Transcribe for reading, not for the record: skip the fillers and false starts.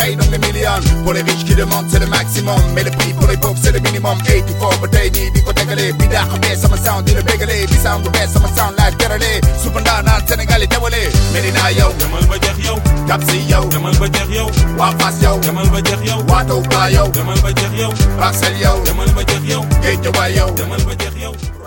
paye donc les millions. Pour les riches qui demandent c'est le maximum, mais le prix pour les pauvres c'est le minimum. 84 ba tey nii di ko tegalee bi daax bee sama sound di la bégalee bi sound bu bees sama sound laaj teralee suba naan Sénégal yi tewalee Medina yow demal ba jeex yow Cap si yow demal ba jeex yow waa Fass yow demal ba jeex yow waa Touba yow demal ba jeex yow Parcelles yow demal ba jeex yow Guédiawaye yow demal ba jeex yow